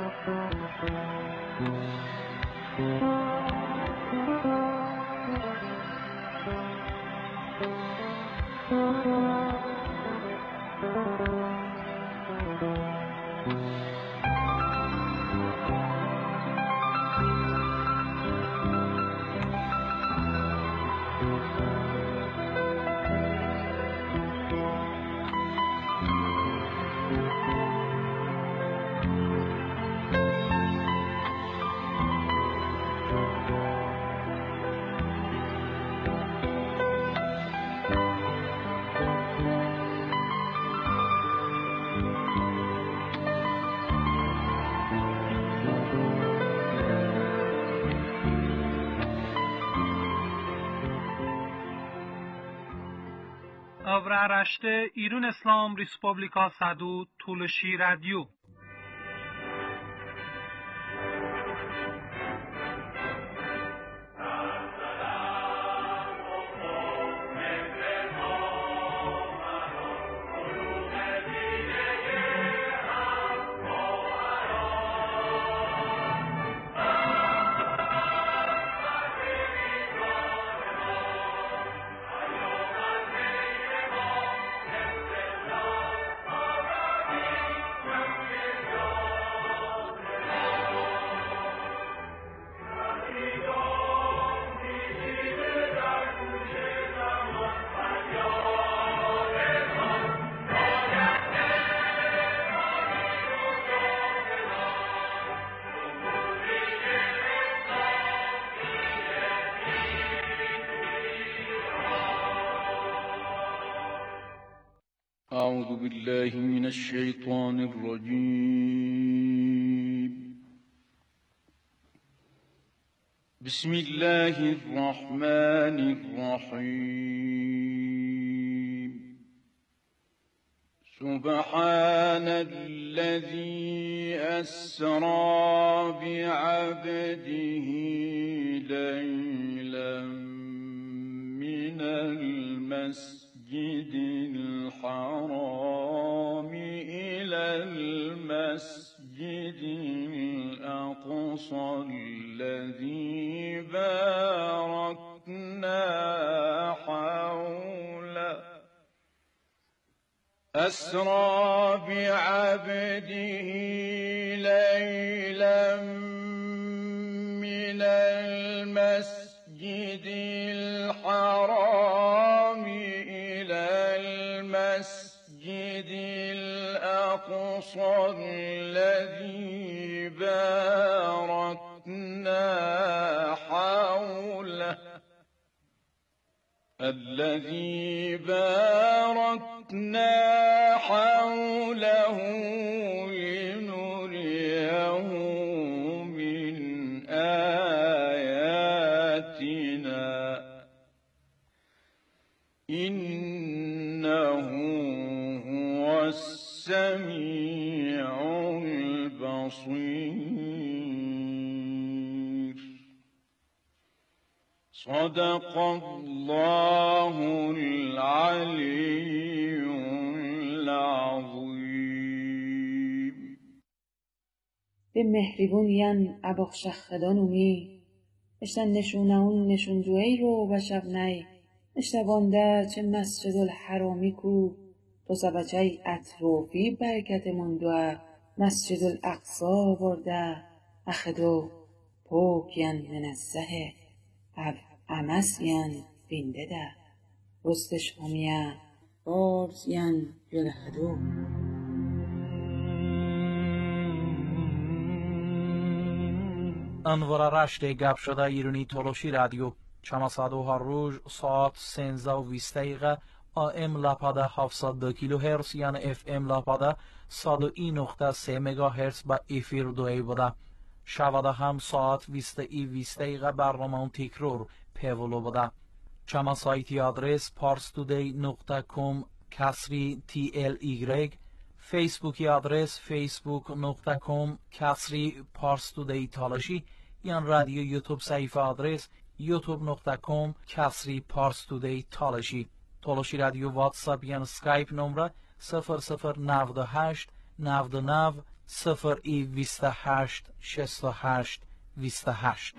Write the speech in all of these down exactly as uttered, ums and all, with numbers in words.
Avraaraşte İrun İslam Respublika Sadu Tulshi Radio. أعوذ بالله من الشيطان الرجيم. بسم الله الرحمن الرحيم. سبحان الذي أسرى بعبده ليلا من المسجد الحرام إلى المسجد الأقصى الذي باركنا حوله أسرى بعبده ليلا من المسجد الحرام إلى المسجد الأقصى الذي باركنا حوله الذي باركنا حوله لنريه من آياتنا إنه هو السميع البصير. صدق الله العلي العظيم. به مهریبونین اباخشخدانومی اشتن نشونهون نشونجوهی رو بشب نی اشتبانده چه مسجد الحرامی کو تو سبچه اطرافی برکت مندوه مسجد الاقصا برده اخدو پوکین منزه او امسین بینده ده رستش همیه بارزین یلهدو. انوار رشته گپ شده ایرانی تولوشی رادیو چماسادو هر روز ساعت سینزده و بیست دقیقه آم لاپاده هفتصد و دو کیلو هرتز یعنی اف ام لاپاده صد و یک نقطه سه مگا هرتز با افیر دوی بوده. شباده هم ساعت بیست ای بیست دقیقه برنامه تکرار پیولو بوده. چما سایتی آدرس parstoday نقطه com کسری تی ال ایگرگ، فیسبوکی آدرس facebook نقطه com کسری parstoday تالاشی، یان رادیو یوتیوب صفحه آدرس youtube نقطه com کسری parstoday تالاشی. تالاشی رادیو واتساپ یان سکایپ نمره صفر صفر نود و هشت نود و نه صفر ای بیست و هشت شصت و هشت بیست و هشت.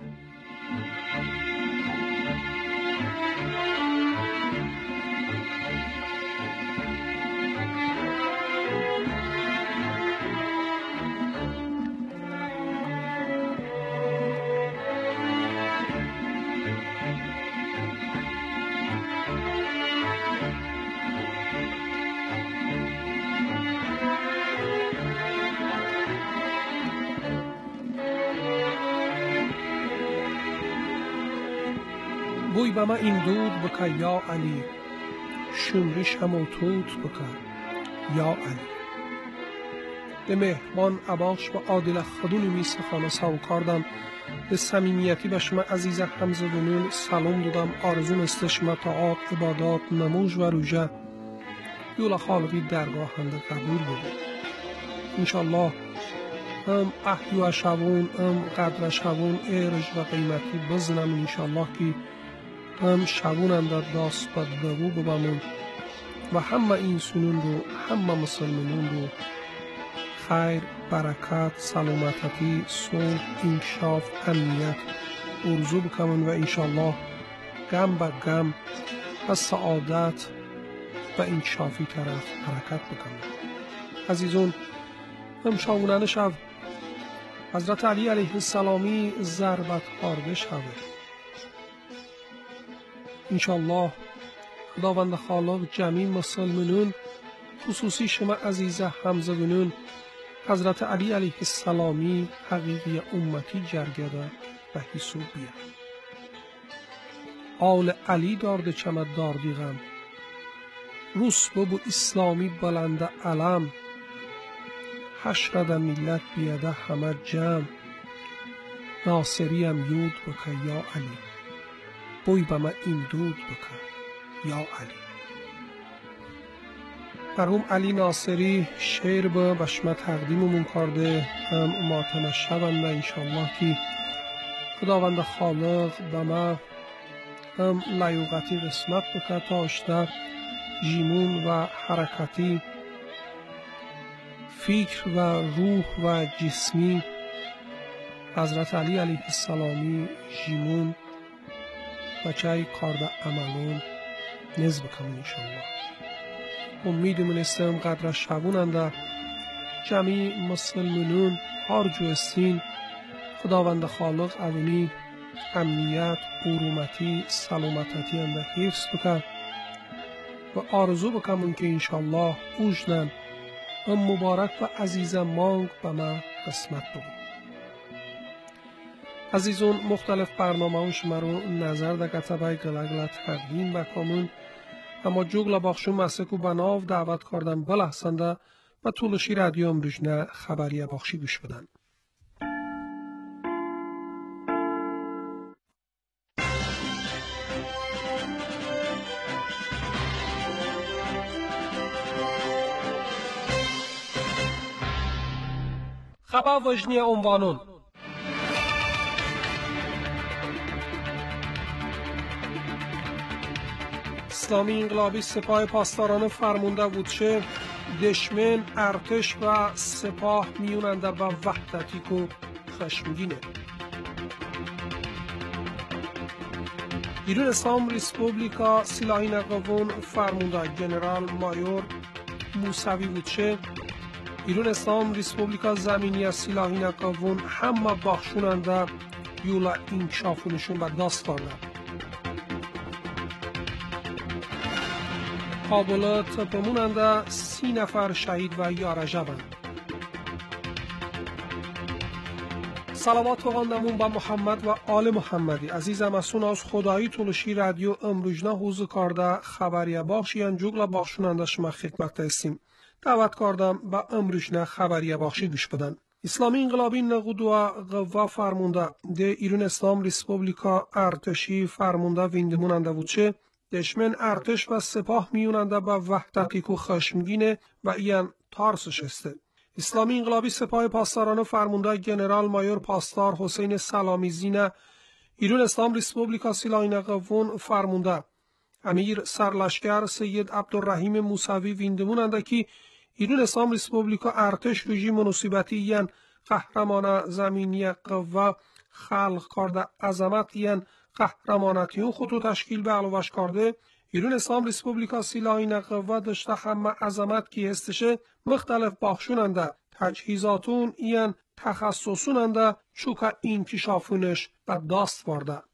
بوی به ما این دود بکن یا علی، شمریش همو توت بکن یا علی. به مهربان عباش و عادل خدون می سخانه ساو کردم. به صمیمیتی به شما عزیز حمزه بنون سلام دادم. آرزون است شما طاعات عبادات نموز و روژه یولا خالقی درگاه هنده قبول بده انشالله. هم احی و شبون هم قدر شبون ارج و قیمتی بزنم انشالله که هم شبون اندر داست بدبو ببامون و همه این سنون رو همه مسلمانون رو خیر، برکت، سلامتی، صلح، انکشاف، امنیت ارزو بکنم و انشالله گم به گم و سعادت و انکشافی طرف حرکت بکنم. عزیزون، هم شاونانه شب حضرت علی علیه السلامی ضربت خارده شود انشالله. خداوند خالق جمیع مسلمانون خصوصی شما عزیز حمزه بنون حضرت علی علیه السلامی حقیقی امتی جرگده و حسوب بیه. آل علی دارده چمد داردی غم، رسبه و اسلامی بلنده علم، حشرده ملت بیده همه جمع، ناصری هم یود بکن یا علی، بوی به من این دود بکن یا علی. مرحوم علی ناصری شعر به بشمه تقدیممون کرده. هم ماتم شونده انشالله که خداوند خالق به ما هم لیوقتی قسمت بکن تا اشتر جیمون و حرکتی فکر و روح و جسمی حضرت علی علیه السلامی جیمون و چای کارده عملون نزد بکنم انشالله. امیدمون استم قدر شبوننده جمعی مسلمانون هر جو استین خداوند خالق اونی امنیت، حرمتی، سلامتی انده حفظ بکن و آرزو بکنم که انشالله اوجدن و مبارک و عزیز مانگ به ما قسمت بود. عزیزون، مختلف برنامه شما رو نظر در کتبه گلگل تقدیم بکنم، اما جوگل باخشون مسکو بناو دعوت کردم بلحسنده و طولشی رادیو امروژنه خبری باخشی گوش بدن. خبر وجنی عنوانون: اسلامی انقلابی سپاه پاسداران فرمانده بودشه دشمن، ارتش و سپاه میوننده به وحدتی کو خشمگینه. ایران اسلام ریسپوبلیکا سلاحین قوون فرمانده جنرال مایور موسوی بودشه ایران اسلام ریسپوبلیکا زمینی سلاحین قوون همه بخشوننده یولا انکشافونشون به دست دارده. کابل تپموننده سی نفر شهید و یارجبند. صلوات بخواندمون به محمد و آل محمدی. عزیزم اسون از خدایی طولشی رادیو امروژنه حوض کرده خبری باخشی جوگل باخشوننده شما خدمت هستیم. دعوت کردم به امروژنه خبری باخشی گوش بدن. اسلامی انقلابی نقود و قوا فرمانده ده ایران اسلام ریسپوبلیکا ارتشی فرمانده ویندموننده بودشه دشمن، ارتش و سپاه میوننده به وحدتی کو خشمگینه و این تارسش استه. اسلامی انقلابی سپاه پاسداران فرمانده جنرال مایور پاسدار حسین سلامی زینه ایران اسلام ریسپوبلیکا سلاحین قوون فرمانده امیر سرلشکر سید عبدالرحیم موسوی ویندموننده که ایرون اسلام ریسپوبلیکا ارتش رژیم مناسبتی ین قهرمان زمینی قوا خلق کرده عظمت ین قهرمانتیون خودو تشکیل به علاوش کرده. ایرون اسلام ریسپوبلیکا سلاحین قوا داشته همه عظمت کی هستشه مختلف باخشوننده تجهیزاتون این تخصصوننده چوکا انکشافونش به دست وارده.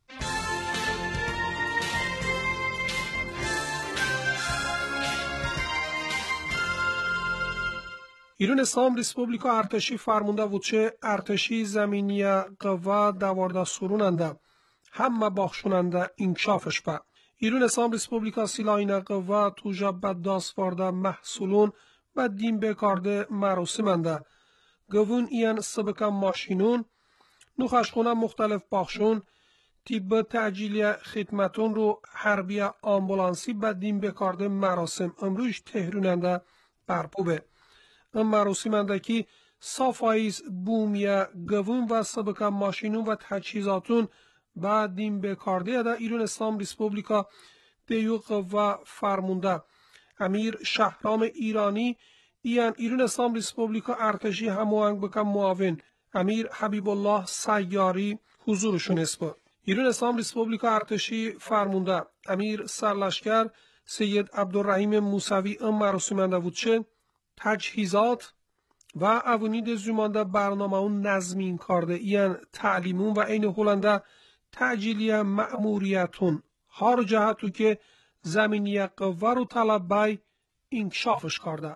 ایرون اسلام ریسپوبلیکا ارتشی فرمونده بود چه ارتشی زمینی قوا دوارده سروننده همه باخشوننده انکشافش به. ایرون اسلام ریسپوبلیکا سلاحین قوا توجه به دست وارده محصولون و دیم بکارده مراسمنده گوون این سبکا ماشینون نوخشخونه مختلف باخشون تیب تعجیلی خدمتون رو حربی آمبولانسی به دیم بکارده مراسم امروز تهروننده برپوبه. این مراسمنده که صافایز بومیه گوون و سبکا ماشینون و تجهیزاتون به دیم بکارده ده ایرون اسلام ریسپوبلیکا دیو قوا فرمونده. امیر شهرام ایرانی این ایرون اسلام ریسپوبلیکا ارتشی هماهنگ بکن معاون امیر حبیب الله سیاری حضورشون اسپا. ایرون اسلام ریسپوبلیکا ارتشی فرمونده امیر سرلشکر سید عبدالرحیم موسوی ام مراسمنده بود چه تجهیزات و اوانید زمانده برنامه اون نظمین کرده این تعلیمون و این هولنده تعجیلی مأموریتون هر جهتو که زمینی قوه رو طلب بای انکشافش کرده.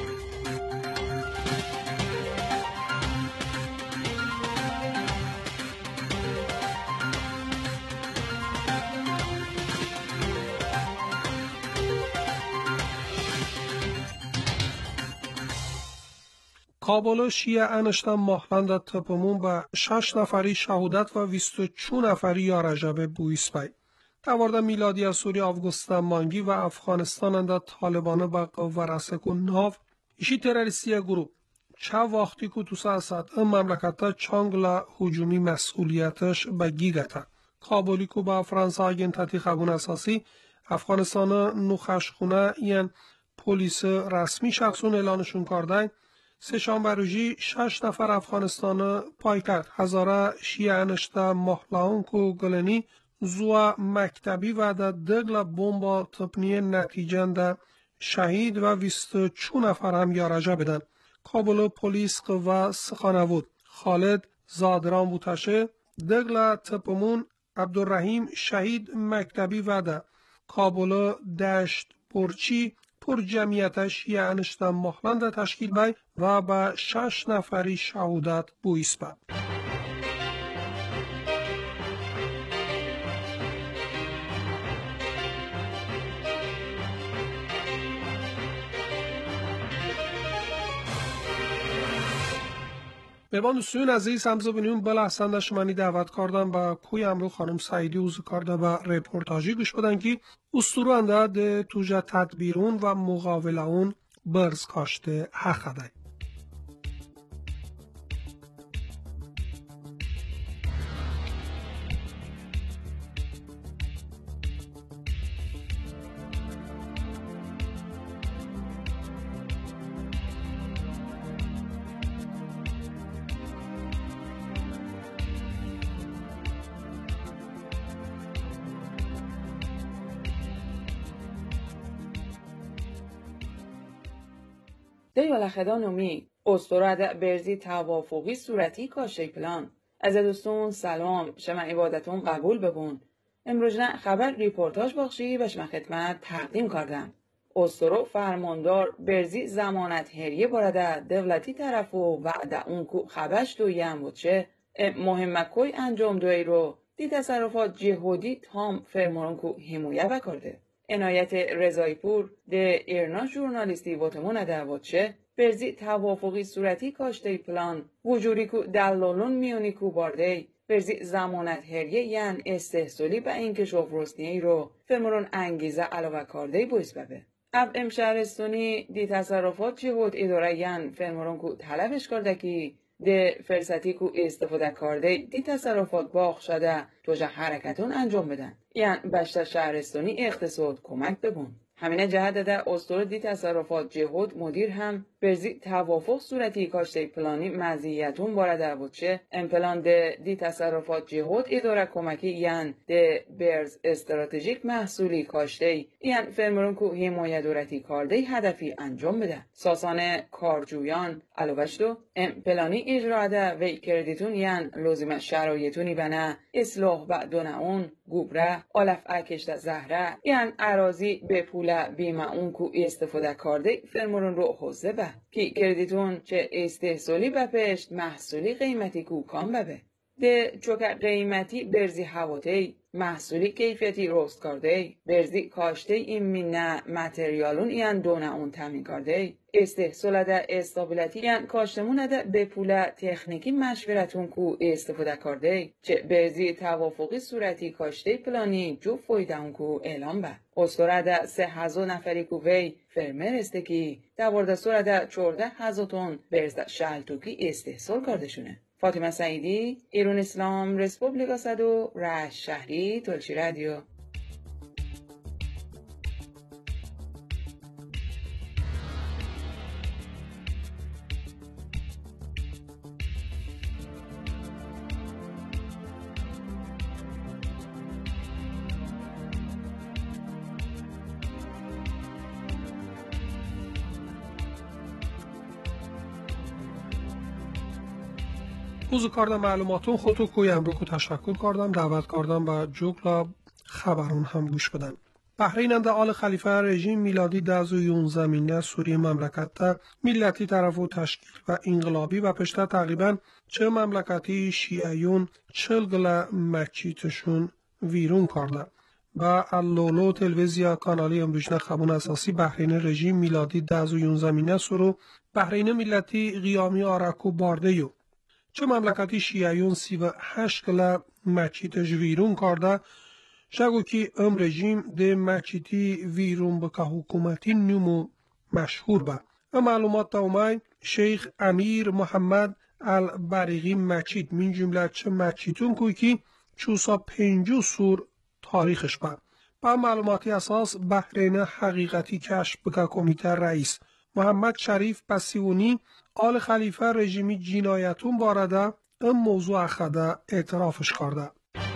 کابل شیعه انشتن ماهلند تپمون به شش نفری شهودت و بیست و چهار نفری یا رجب بویس بای. دوارده میلادی از سوری آفگوستان مانگی و افغانستان انده طالبانه با قوه رسکو ناف ایشی تروریستی گروه چه وقتی که تو سیاست این مملکت چانگلا هجومی مسئولیتش به گیگته. کابلی که با فرانسه آگنتاتی خبون اساسی افغانستان نوخشخونه این پلیس رسمی شخصون اعلانشون کردن سه شنبه روزی شش نفر افغانستان پایتخت هزاره شیعه انشته مهلاون کو گلنی زوا مکتبی و در دگل بمبا تپنی نتیجنده شهید و بیست و چهار نفر هم یارجه بدن. کابل پلیس قوه سخانوود خالد زادران بوتشه دگل تپمون عبدالرحیم شهید مکتبی و در کابل دشت پرچی پر جمعیتش یه انشتن مهلند تشکیل بای و به شش نفری شهودت بویس بد. میبان دوستون عزیز همزه بینیم بله حسنده شمانی دعوت کردن با کوی امرو خانم سعیدی اوزو کرده با ریپورتاجی گوش بدن که استورو انده ده توجه تدبیرون و مقاولون برز کاشته حق ده. دیولخدانومی استورد برزی توافقی صورتی کاشه پلان از دوستون سلام شما عبادتون قبول ببون امروزنا خبر ریپورتاج بخشی و شما خدمت تقدیم کردم استورو فرماندار برزی زمانت هریه برده دولتی طرفو وعده اون کو خبش دویم بود چه مهمه کوی انجام دوی رو دی تصرفات جهودی تام فرمارون کو حمایه بکرده عنایت رضایپور ده ایرنا ژورنالیستی واتمون دعوت چه برزی توافقی صورتی کاشته پلان وجوری کو دلالون میونی کو بارده برزی زمانت هریه یعن استحصالی به این کشاف رسنیه رو فرمارون انگیزه علاوه کرده بویز ببه اب ام شهرستانی دی تصرفات جهود اداره یعن فرمارون کو طلبش کرده که ده فرصتی کو استفاده کرده دی تصرفات باخ شده توجه حرکتون انجام بدن یعنی بشت شهرستانی اقتصاد کمک ببون همین جهت ده استور دی تصرفات جهود مدیر هم برزی توافق صورتی کاشته پلانی مزیتون بارده بودشه امپلان ده دی تصرفات جهود اداره کمکی یعن ده برز استراتژیک محصولی کاشته یعن فرمرون که حمایت دورتی کارده هدفی انجام بده ساسان کارجویان علاوه دو امپلانی اجرا ده و کردیتون یعن لازم شرایطونی بنا اصلاح بعدون اون گوبره آلف اکشت زهره یعن اراضی به پول بیمه اون کو استفاده کرده فرمون رو حوزه به که کردیتون چه استحصالی بپشت محصولی قیمتی کو کام ببه ده چوکه قیمتی برزی هواتی محصولی کیفیتی رست کرده برزی کاشته این مینه متریالون این دونه اون تامین کرده استحصال ده استابیلیتی یعن کاشتمون ده به پول تکنیکی مشورتون کو استفاده کرده چه برزی توافقی صورتی کاشته پلانی جو فایده اون کو اعلام به استوره ده سه هزار نفری کو وی فرمر است که دوارده سوره ده چورده هزار تون برز شلتوکی استحصال کرده شونه فاطمه سعیدی ایران اسلام رسپوبلیکا صدو رشت شهری تلچی رادیو. موضوع کردم معلوماتون خودتو کویم رو که تشکر کردم دعوت کردم و جوکلا خبرون هم گوش بدن. بحرین ده آل خلیفه رژیم میلادی دازو یون زمینه سوریه مملکت ده ملتی طرف و تشکیل و انقلابی و پشته تقریبا چه مملکتی شیعیون چلگل مکیتشون ویرون کرده و اللولو تلویزیا کانالی امروجنه خبون اساسی بحرین رژیم میلادی دازو یون زمینه سورو بحرین ملتی قیامی آرکو بارده یو چه مملکتی شیعیون سی و هشت گله مکیتش ویرون کرده شگو که ام رژیم ده مکیتی ویرون بکه حکومتی نمو مشهور به ام معلومات داومای شیخ امیر محمد البریغی مکیت من جمله چه مکیتون کوی که چوسا پنجو سور تاریخش به با معلوماتی اساس بحرین حقیقتی کشف بکه کمیته رئیس محمد شریف بسیونی آل خلیفه رژیمی جنایتون بارده این موضوع اخده اعترافش کرده.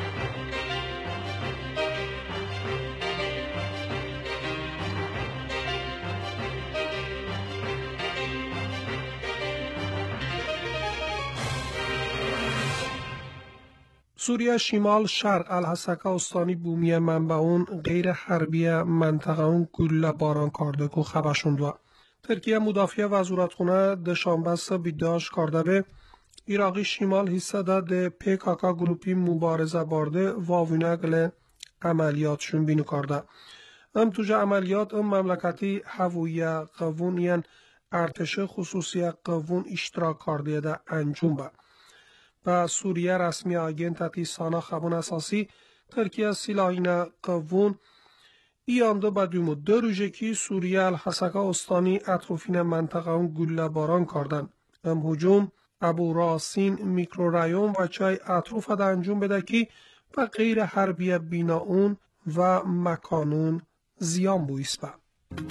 سوریه شمال شرق الحسکه استانی بومی منبعون غیر حربی منطقه اون گل باران کرده که خبرشون دو. ترکیه مدافع وزارتخانه دشنبه بیداش کرده به عراقی شمال حصه ده پیکاکا گروپی مبارزه بارده واوینگل عملیاتشون بینو کرده. ام توجه عملیات ام مملکتی هویه قوون یعن ارتش خصوصی قوون اشتراک کرده ده انجام به. و سوریه رسمی آگین تاتی سانا خبون اساسی ترکیه سلاحین قوون ایانده با دومو دو روزه که سوریه الحسکه استانی اطرافین منطقه اون گله باران کردن. ام هجوم ابو راسین میکرورایون و چای اطراف ده انجام بده که و غیر حربی بینا اون و مکانون زیان بویست به.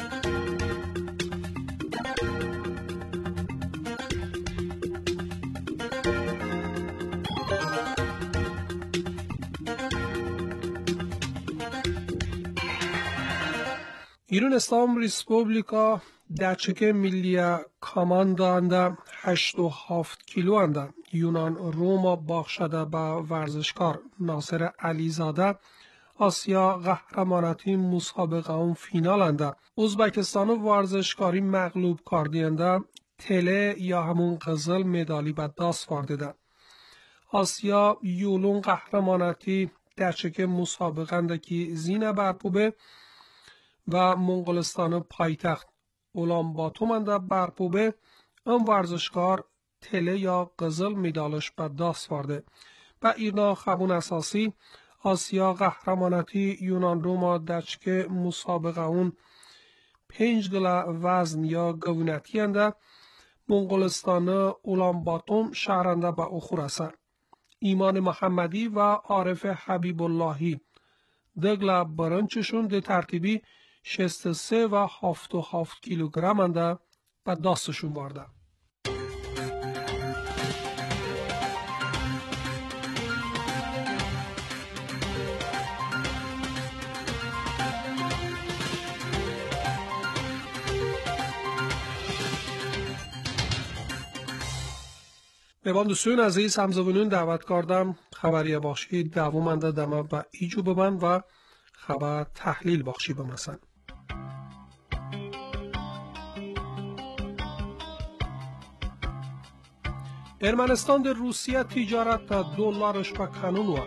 ایران اسلام ریسپوبلیکا دچکه ملی کاماندانده هشت و هفت کیلو انده یونان روما باخشده با ورزشکار ناصر علیزاده آسیا قهرمانتی مسابقه اون فینال انده ازبکستان ورزشکاری مغلوب کردینده تله یا همون قزل مدالی به دست وارده آسیا یولون قهرمانتی دچکه مسابقه انده که زینه برپوبه و منگلستان پایتخت اولانباتوم انده برپوبه ام ورزشکار تله یا قزل میدالش به دست وارده و ایرنا خبون اساسی آسیا قهرمانتی یونان روما دچکه مسابقه اون پنج گله وزن یا گونتی انده منگلستان اولانباتوم شهرنده به اخورسه ایمان محمدی و عارف حبیب اللهی دگلا برنچشون ده ترتیبی شصت و سه و هفت و هفت کیلوگرم انده به دستشون برده. میبان دوستان عزیز همزبانون دعوت کردم خبری بخشی دومنده دمه به ایجو ببن و خبر تحلیل بخشی بمسن. ارمنستان در روسیه تجارت تا دلارش به قانون و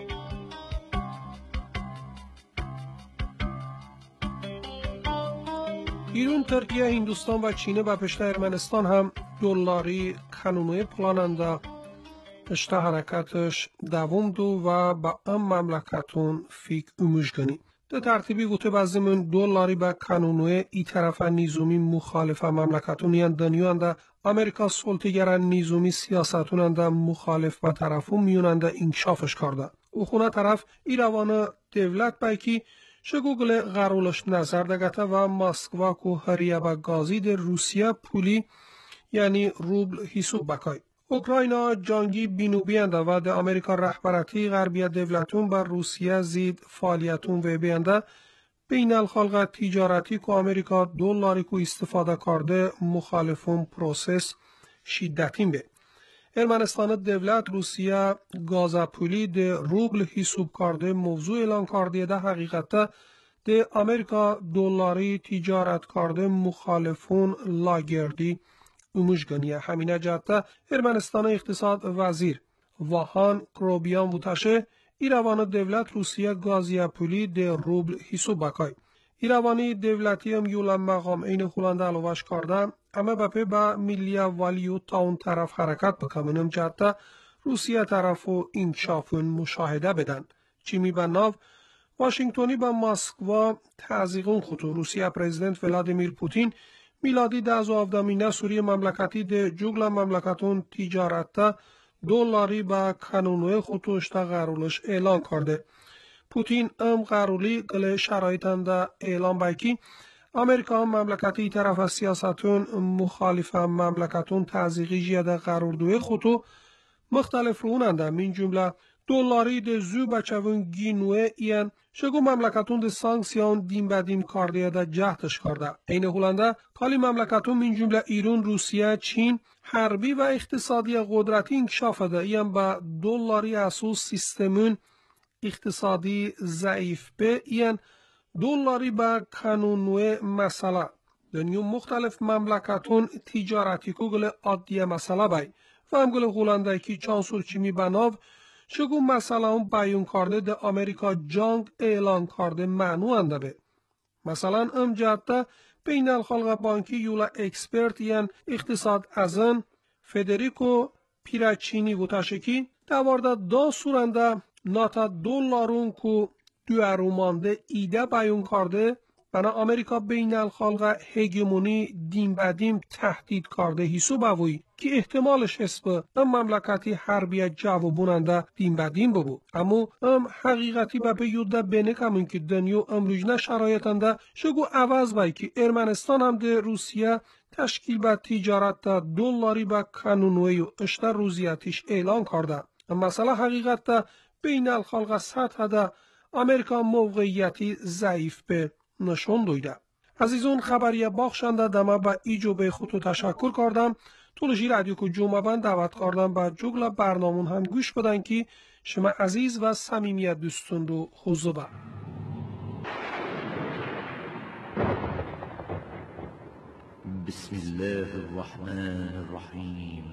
ایران، ترکیه، هندوستان و چین به پشت ارمنستان هم دلاری قانونی پلاننده پشت حرکتش دوم دو و با ام مملکتون فیک اموشگنی. در ترتیبی گوته بازیمون دلاری به قانونی ای طرف نیزومی مخالف مملکتون یان دنیوانده امریکا سلطگران نیزومی سیاستوننده مخالف به طرفون میوننده انکشافش کرده. او خونه طرف ایروان دولت بایکی شگوگل غرولش نظر دگته و مسکوا کو هریه با گازی در روسیه پولی یعنی روبل حساب بکای. اوکراینا جنگی بینوبینده و در امریکا رهبرتی غربی دولتون بر روسیه زید فعالیتون و بینده بین الخلق تجارتی که امریکا دلاری که استفاده کرده مخالفون پروسس شدتین به. ارمنستان دولت روسیه گازپولی ده روبل حساب کرده موضوع اعلان کرده ده حقیقتا ده امریکا دلاری تجارت کرده مخالفون لاگردی اموشگنیه. همینه جهت ارمنستان اقتصاد وزیر واهان کروبیان بوتشه ایروان دولت روسیه گازیپولی ده روبل حساب بکای. ایروانی دولتی هم یولا مقام این خلانده علوش کرده اما بپی با ملیه والیو تاون طرف حرکت بکنم جهت روسیه طرف و انکشافون مشاهده بدن. چیمی به ناو واشنگتونی با مسکوا تعزیقون خطو روسیه پرزیدنت ولادیمیر پوتین میلادی ده زوافدامینه سوری مملکتی ده جوگل مملکتون تجارت دلاری با قانونوی خطوش تا غرولش اعلان کرده. پوتین ام غرولی گل شرایطان ده اعلان بایکی امریکا مملکتی طرف سیاستون مخالف مملکتون تعزیقی جیده غروردوی خطو مختلف روننده من جمله دلاری ده زو بچهون گینوه این شگو مملکتون ده سانکسیون دیم بدیم کرده ده جهتش کرده. این هولنده کالی مملکتون من جمله ایران، روسیه، چین حربی و اقتصادی قدرتی انکشاف ده این با دلاری اساس سیستمون اقتصادی ضعیف به این دلاری با قانونوی مسئله دنیو مختلف مملکتون تجارتی که گل عادیه مسئله بای و هم گل هولنده که چانسور چیمی بناو شگو مسئله اون بیون کرده ده امریکا جنگ اعلان کرده معنو انده به. مثلا ام جهت بین الخلق بانکی یولا اکسپرت یعن اقتصاد ازن فدریکو پیراچینی و تشکی دوارده دا سورنده ناتا دلارون کو دو ارومانده ایده بیون کرده بنا امریکا بین الخلق هگمونی دیم بدیم تهدید کرده حسو بوی که احتمالش حسب ام مملکتی حربی جوابوننده دیم بدیم ببو. اما ام حقیقتی به بیوده بینه کمون که دنیو امروجنه شرایطنده شگو عوض بای که ارمنستان هم ده روسیه تشکیل به تجارت ده دلاری به قانونوی و اشتر روزیتیش اعلان کرده. مثلا حقیقت ده بین الخلق سطح ده امریکا موقعیتی ضعیف به نشون دویده. عزیزون خبری باخشنده دمه به ایجو به خودتو تشکر کردم. طولشی رادیو کو جمعه بند دعوت کردم به جگل برنامون هم گوش بدن که شما عزیز و صمیمیت دوستون رو حضوبه. بسم الله الرحمن الرحیم.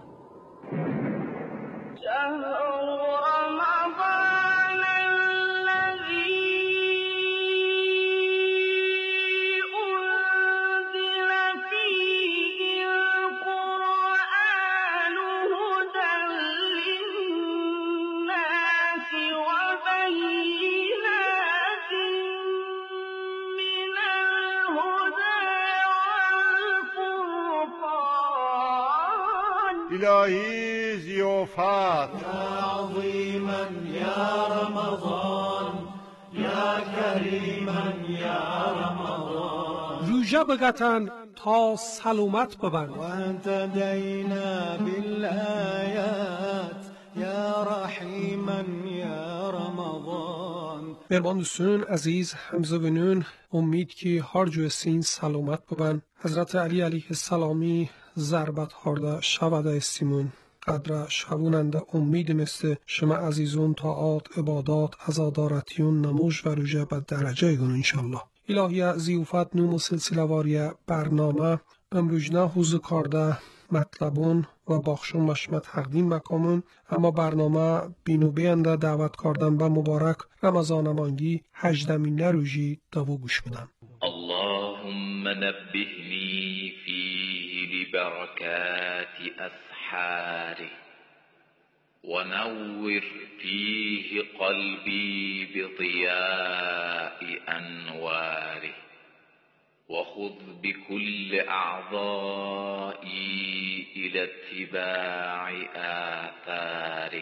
إلهي زيوفات يا عظيما يا رمضان يا كريما يا رمضان روژه بگتن تا سلامت ببن. وانت دينا بالآيات يا رحيما يا رمضان. مهربان دوستان عزیز همزبانان، امید که هر جو سین سلامت ببن. حضرت علی علیه السلامی ضربت هارده شود استیمون قدر شبوننده امید مثل شما عزیزون طاعات عبادات عزادارتیون نموش و روژه به درجه گون انشالله. الهی زیوفت نوم و سلسله واری برنامه امروجنه حوز کارده مطلبون و باخشون مشمت تقدیم بکامون، اما برنامه بینو بینده دعوت کردن به مبارک رمضان مانگی هجدمین روژی داو گوش بدن. اللهم نبهني فيه لبركات أسحاره ونور فيه قلبي بضياء أنواره وخذ بكل أعضائي إلى اتباع آثاره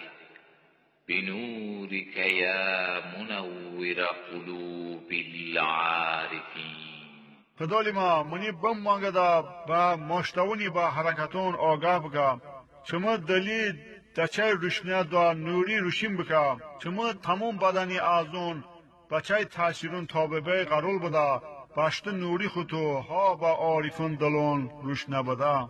بنورك يا منور قلوب العارفين. خدای ما منی بم مانگدا با مشتونی با حرکتون آگاه بگم شما دلیل تچای روشنی دا نوری روشین بکم شما تمام بدنی آزون بچای تاثیرون تاببه قرول بدا باشت نوری خودتو ها با عارفون دلون روشنه بدا.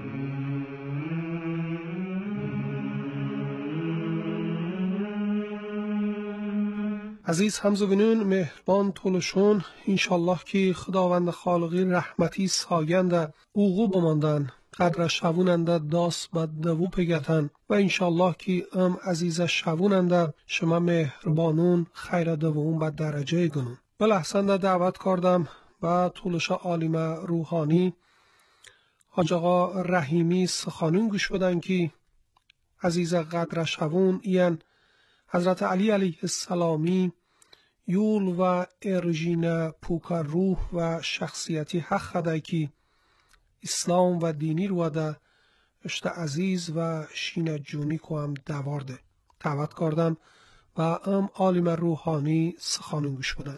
عزیز همزبانان مهربان طولشون، انشالله که خداوند خالقی رحمتی ساینده اوغو بماندن قدر شووننده داست بد دوو پگتن و انشالله که ام عزیز شووننده شما مهربانون خیر دوون بد درجه گنون. بل احسنده دعوت کردم و طولش عالم روحانی حاج آقا رحیمی سخانون گوش بدن که عزیز قدر شوون این حضرت علی علیه السلامی یول و ارژین پوکر روح و شخصیتی حق خده که اسلام و دینی رو ده اشت عزیز و شین جونی که هم دوارده دعوت کردم و ام عالم روحانی سخانون گوش بدن.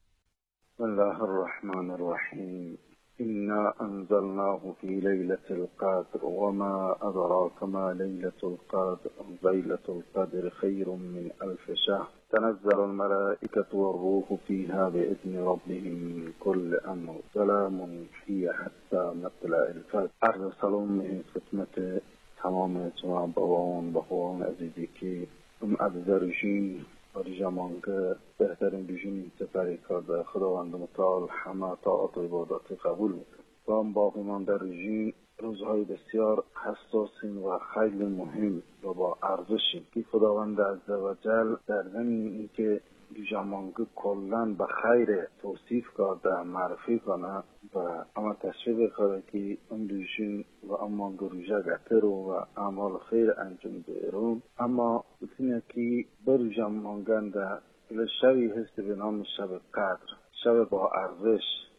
بسم الله الرحمن الرحیم. إنا أنزلناه في ليلة القدر وما أدراك ما ليلة القدر ليلة القدر خير من ألف شهر تنزل الملائكة والروح فيها بإذن ربهم من كل أمر سلام هي حتى مطلع الفجر. عرض سلام خدمت تمام شما بابان بخوان عزیزی که ام عزیزرشین آرژمان که بهترین رژیم سپری کرده خداوند متعال همه طاعت و عبادات قبول میکنه و هم باقی مانده رژیم روزهای بسیار حساسین و خیلی مهم و با ارزشی که خداوند عزوجل در زمین اینکه رژیمانگی کلن به خیر توصیف کرده معرفی کنه و اما تشریف کرده که اون رژیم و اما روژه گتر و اعمال خیر انجام بیرون اما بسینه که به رژیمانگنده شبی هست به نام شب قدر، شب با ارزش،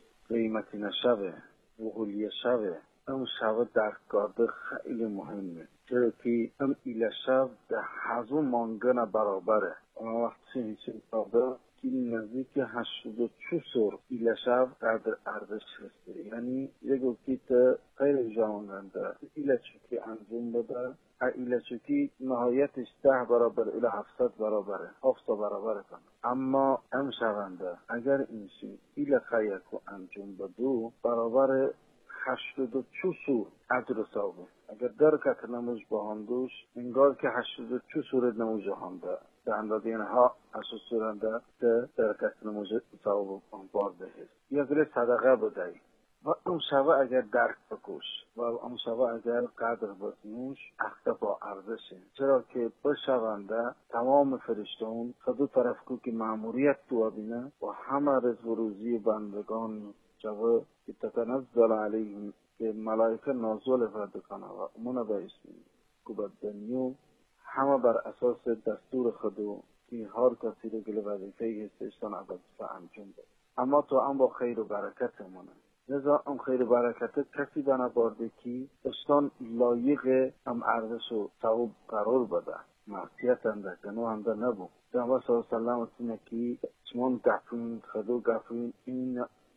قیمتی نشبه و غلیه شبه. اون شب درک کرده خیلی مهمه چرا که اون ایل شب ده هزون مانگن برابره. اما وقتی شنیشن کرده که نزدیک هشتاد و چو سر ایل شب قدر ارزش هسته، یعنی یک وقت غیر جوانگنده ایل چوکی انجام بده ایل چوکی نهایتش ده برابر ایل هفتصد برابره هفتصد برابره کنه. اما ام شونده اگر اینشی ایل خیکو انجام بده برابر هشتاد و چو سور اجر ثوابه. اگر درکت نموز بهاندوش انگار که هشتاد و چو سور نموز هانده به اندازه اینها هشتاد سورنده ده درکت نموز ثواب بارده هست. یا گره صدقه بدهی و اون شبه اگر درک بکوش و اون شبه اگر قدر بکنوش اخته با ارزشه، چرا که بشونده تمام فرشتون خدو طرف کو که معموریت تو بینه و همه رزق و روزی بندگان شبه که تتنزل علیهم که ملائکه نازل فرد کنه و امونه به اسمی که بدنیو همه بر اساس دستور خدو که هر کسی رو گله وظیفه هستشتان وظیفه انجام ده. اما تو هم با خیر و برکت مونه لذا ام خیر و برکت کسی بنا بارده که اشتان لایق ام ارزش و ثواب قرار بده معصیت انده کنو انده نبو. پیامبر صلی الله علیه و سلم که چمون گفین خدو گفین این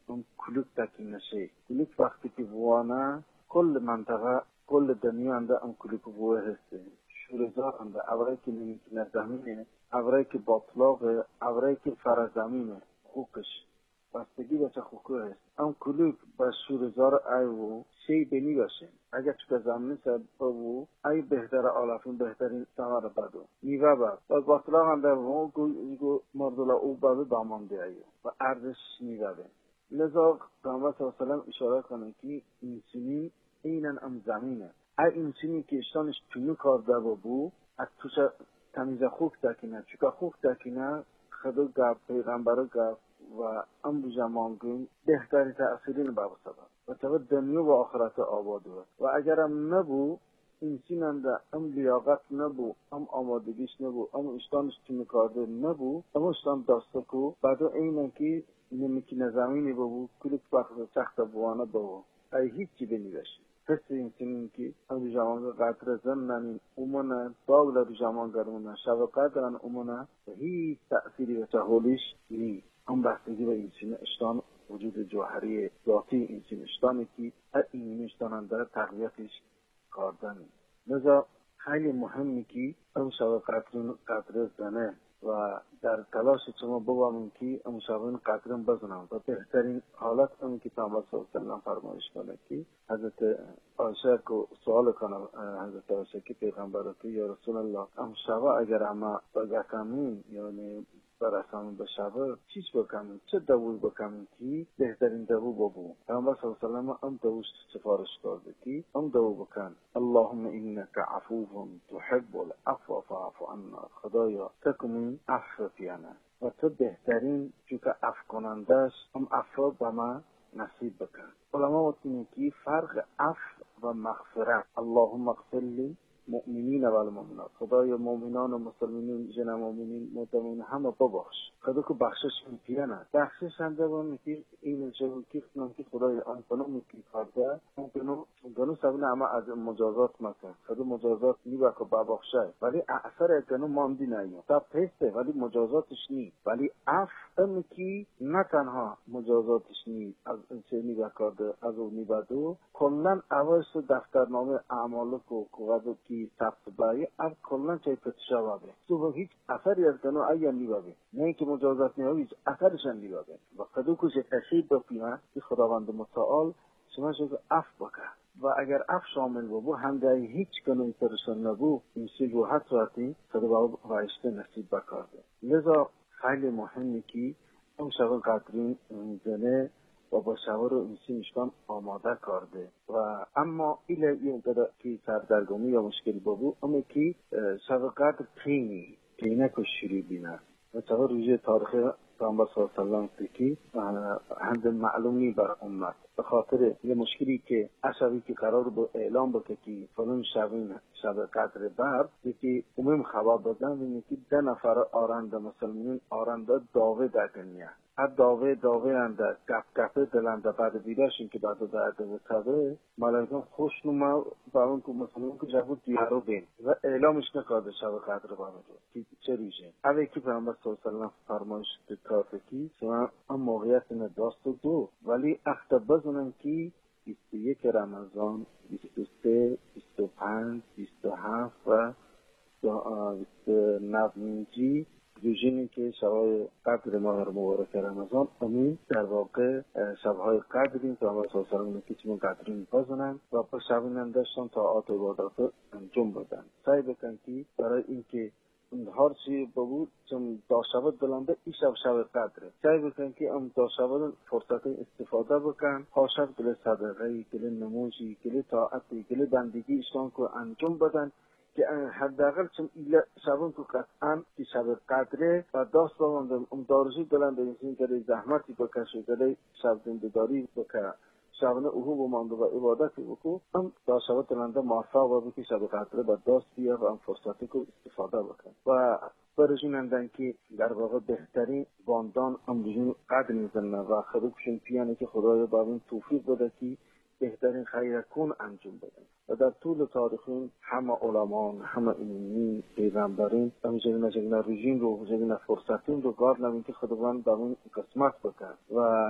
اون کلوک تکی نشه. کلوک وقتی که وانه کل منطقه کل دنیا انده اون کلوک واه هسته. شورزار انده اوره که نمیتونه زمینه، اوره که باطلاقه، اوره که فرزمینه خوکش بستگی بچه خوکه هست. اون کلوک با شورزار ایو شی بینی باشه. اگر چکه زمینه سب بو ای بهتر آلافین بهترین تمر بدو میوه با و باطلاق انده و گو مردولا او بدو دامان دی ایو و ارزش میوه بین. لذا پیامبر صلی الله علیه و سلم اشاره کنه که انسانی اینن ام زمینه. ای انسانی که اشتانش تونو کار دو بو از توش تمیز خوک تکینه. چکه خوک تکینه خدا گفت پیغمبر گفت و ام بجمانگون بهتری تأثیرین باب سبب و طبعا دنیا و آخرت آباد و اگر ام نبو انسان انده ام لیاقت نبو ام آمادگیش نبو ام اشتانش تونو کار دو نبو ام اشتان داسته کو بعدو اینه که نمیکنه زمینی بابو کلیک وقت سخت بوانه بابو ای هیچی بنیدش پس اینسان که ام بجمانگون قدر زنن امونه باقل بجمانگرونه شب قدرن امونه هیچ تأثیری و تحولیش نی. هم بستگی به انسان اشتان وجود جوهری ذاتی انسان اشتانی که این اشتان در تقویتش کاردنی. لذا خیلی مهمی که اون شب قدر زنه و در تلاش شما ببامون که اون شبین قدرم بزنم و بهترین حالت اون که پیامبر صلی الله علیه و سلم فرمایش کنه که حضرت عایشه کو سوال کنه حضرت عایشه که پیغمبر که یا رسول الله ام شب اگر اما بگکمین یعنی برسامون به شبه چیز بکنیم چه دوی بکنیم که بهترین دوی ببو. پیامبر صلی الله علیه و سلم ام دوش سفارش کرده که ام دوی بکن اللهم انک عفو تحب العفو فاعف عنا. خدایا تکمین عفو پیانه و تو بهترین چون عفو کنندش ام عفو به ما نصیب بکن. علما وقتی که فرق عفو و مغفرت اللهم اغفر لی مؤمنین و المؤمنات. خدای مؤمنان و مسلمانین جن مؤمنین مؤمنین همه ببخش. خدا کو بخشش میکنه. بخشش هم دوام که این جو که خدای که خدای آن کنه میکنه کرده. اونو اونو سبب اما از مجازات مکن. خدا مجازات نیو که ببخشه. ولی اثر کنه ماندی نیو. تا پسته ولی مجازاتش نی. ولی اف ام کی نه تنها مجازاتش نی از چه نیو کرده از اون نیو کلا اوایس دفترنامه اعمال کو قوادو کی ثبت بایی اب کلا چه پتشاوابه تو هیچ اثری از کنو ایا نیوابه نه که مجازات نیوی اثرش نیوابه و خدا کو چه تشید بپیما که خداوند متعال شما شو اف بکه و اگر اف شامل بو هنگای هیچ کنو پرسون نبو این سیلو حتی خدا با وایسته نصیب بکارده. لذا خیلی مهمه که اون شغل قدرین زنه و با شعور و انسانشان آماده کرده و اما ایله این قدر که سردرگمی یا مشکل بابو اما که شعور قدر تینی تینه که شروع بینه و شعور روژه تاریخ پیامبر صلی الله علیه و سلم که هند معلومی بر امت به خاطر یه مشکلی که اشوی که قرار بود اعلام بکنه که فلان شبین شب قدر بر یکی عموم خبر دادن و که ده نفر آرند مسلمانین آرند داوه در دنیا هر داوه داوه انده گپ گپه دلنده بعد بیداشین که بعد درده و تبه ملائکان خوش نما باون که مسلمان که جبود دیارو بین و اعلامش نکرده شب قدر باید که چه ریشه اوه که پیامبر صلی الله علیه و سلم فرمایش دکتاته که شما هم موقعیت این داست دو ولی اخت بزنن که بیست و یک رمضان بیست و سه بیست و پنج بیست و هفت و بیست و نوینجی روزینی که شبهای قدر ماه مبارک رمضان امین در واقع شبهای قدرین که همه سالسالان کچمون قدرین بازنن و با شبینن داشتن تا آت و عبادات انجام بدن. سعی بکن که برای اینکه هر چی بود چون داشبت بلنده این شب شب قدره. سعی بکن که ام داشبت فرصت استفاده بکن. ها شب گل صدقه، گل نمازی، گل طاعتی، گل بندگی اشتان که انجام بدن که حداقل چون ایله شبون که قطعا که شب قدره و داست باوندم ام دارجی بلنده اینسین که زحمتی بکشه که شب زندگاری بکن شبانه اوهو بمانده و عبادتی بکن ام داشبت بلنده موفق و بکی شب قدره و داست بیا و ام فرصتی که استفاده بکن و برجینندن که در واقع بهترین باندان ام بجون قدر میزنن و خدوکشون پیانه که خدای باون توفیق بده که بهترین خیرکون انجام بدن و در طول تاریخین همه علمان همه ایمانی پیغمبرین همه جگنه جگنه رژیم رو جگنه فرصتین رو گار نمین که خداوند باون قسمت بکن و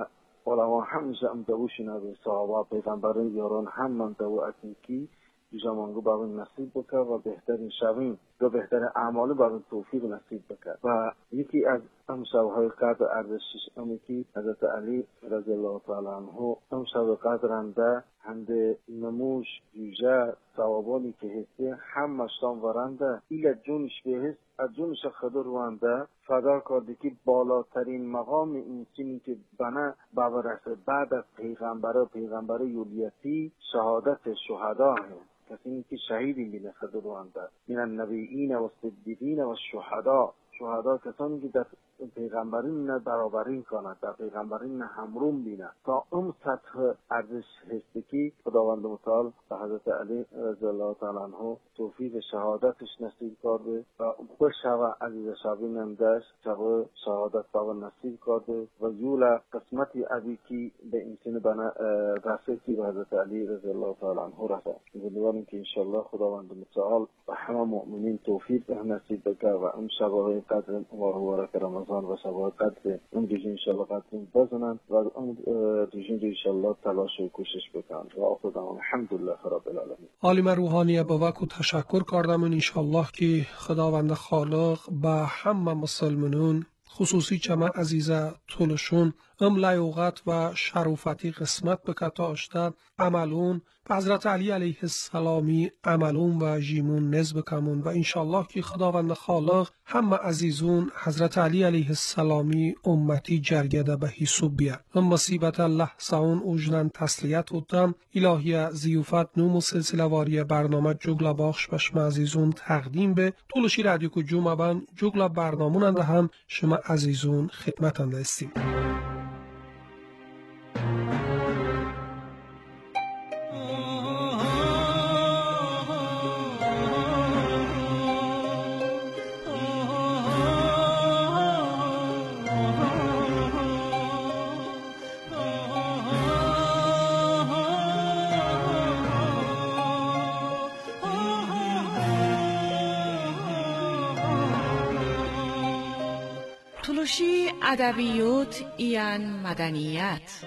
علما همیشه امدوشون از صحابه پیغمبران یاران هم امدو اکنکی جامانگو باید نصیب بکر و بهترین شویم و بهترین اعمال باید توفیق نصیب بکر. و یکی از ام شبهای قدر ارزشش امی که حضرت علی رضی الله تعالی عنه ام شب قدرنده هند نموش یوجه ثوابانی که هسته هم مشتان ورنده ایل جونش بهست از جونش خدا روانده فدا کرده که بالاترین مقام انسانی که بنا باورسه بعد از پیغمبر و پیغمبر یولیتی شهادت شهدا هست. کسی که شهیدی بینه خدا روانده من النبیین و صدیقین و شهدا شهدا کسانی که در پیغمبرین نه برابرین کنند در پیغمبرین نه همرون بینند تا اون سطح ارزش هستی که خداوند متعال به حضرت علی رضی الله تعالی عنه توفیق شهادتش نصیب کرده و خوش شوه عزیز شوینندش شوه شهادت باور نصیب کرده و یولا قسمتی ابی که به انسان بنا رسه که به حضرت علی رضی الله تعالی عنه رسه امیدواریم که انشالله خداوند متعال و همه مؤمنین توفیق نصیب بکنه و اون شبهای قدر مبارک رمضان و شبهای قدر اون دیگه انشالله قدر بزنن و اون دیگه انشالله تلاش و کوشش بکنن و آخر الحمدلله رب العالمین. عالم روحانی بابک و تشکر کردم انشالله که خداوند خالق به همه مسلمانان خصوصی چما عزیزه طولشون ام لیوغت و شروفتی قسمت بکتا اشتر عملون حضرت علی علیه السلامی عملون و جیمون نزب کمون و انشالله که خداوند خالق همه عزیزون حضرت علی علیه السلامی امتی جرگده به حسوب بیا ام مصیبت الله سعون اوجنن تسلیت اتم الهی زیوفت نوم و سلسله واری برنامه جگل باخش بشم عزیزون تقدیم به طولشی رادیو که جمعه بان جگل برنامون انده هم شما عزیزون خدمت انده استیم. تلوشی ادبیات ایان مدنیت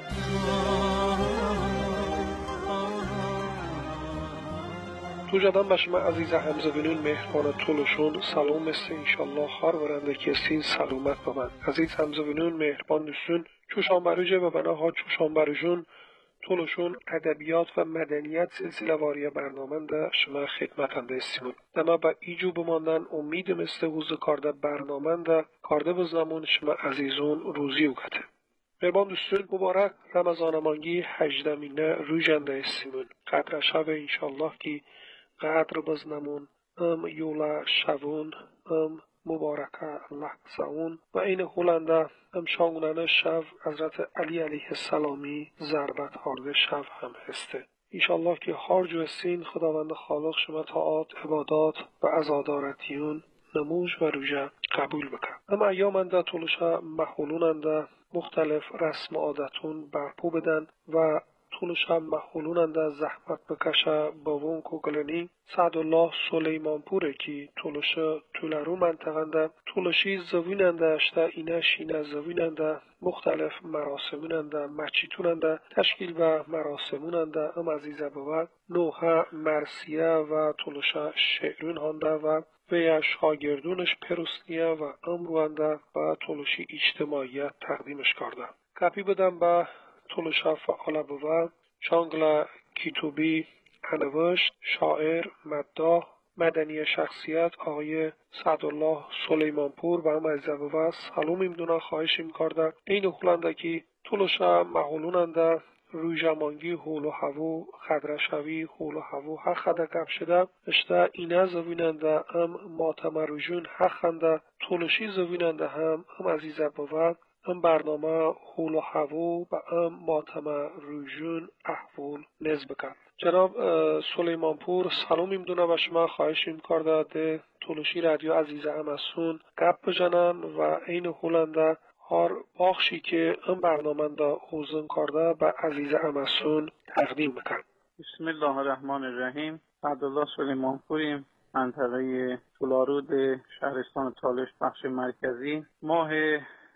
تو جدن به شما عزیز همزه بینون مهربان طولشون سلام مثل انشالله خار ورنده کسین سلامت بمن عزیز همزه بینون مهربان نسون چوشان بروجه و بناها چوشان بروجون طولشون ادبیات و مدنیت سلسله واری برنامه ده شما خدمتنده استیمون دما با ایجو بماندن امید مثل حوز کارده برنامه ده کارده بزنمون شما عزیزون روزی وکته مهربان دوستون مبارک رمضان مانگی هجدمینه روژنده استیمون قدر شب انشالله که قدر بزنمون ام یولا شوون ام مبارکه الله سعون و این هولنده ام شانگونن شب حضرت علی علیه السلامی ضربت هارده شب هم هسته انشالله که هر جو استین خداوند خالق شما طاعات عبادات و عزادارتیون نموش و روژه قبول بکن اما ایامنده طولشه محولوننده مختلف رسم عادتون برپو بدن و طولش هم محولوننده زحمت بکشه باون کوگلنی سعدالله سلیمانپوره که طولش طولرو منطقنده طولشی زویننده اشته اینه شینه زویننده مختلف مراسموننده مچیتوننده تشکیل و مراسموننده ام عزیزه بود نوحه مرسیه و طولش شعرون هانده و و شاگردونش پروسنیه و امروانده و طولشی اجتماعیت تقدیمش کرده کپی بدم به طولشا فعال بود چانگلا کیتوبی هنوشت شاعر مداح مدنی شخصیت آقای سعدالله سلیمانپور و هم از بود سلام میمدونه خواهشیم کرده این اخلنده که طولشا محولوننده روژمانگی هول و هوو خدرشوی هول و هوو حق خده گپ شده اشته اینه زویننده ام ماتمروجون حق خنده طولشی زویننده هم هم عزیزه بود ام برنامه هول و هوو و ام ماتمه روژون احوال نزد بکن جناب سلیمانپور سلام میمدونه و شما خواهشیم کرده ده طولشی رادیو عزیزه همسون گپ بجنن و این هولنده هر باخشی که ام برنامه دا حوزن کرده به عزیزه همسون تقدیم بکن. بسم الله الرحمن الرحیم. عبدالله سلیمانپوریم، منطقه طولارود شهرستان تالش بخش مرکزی. ماه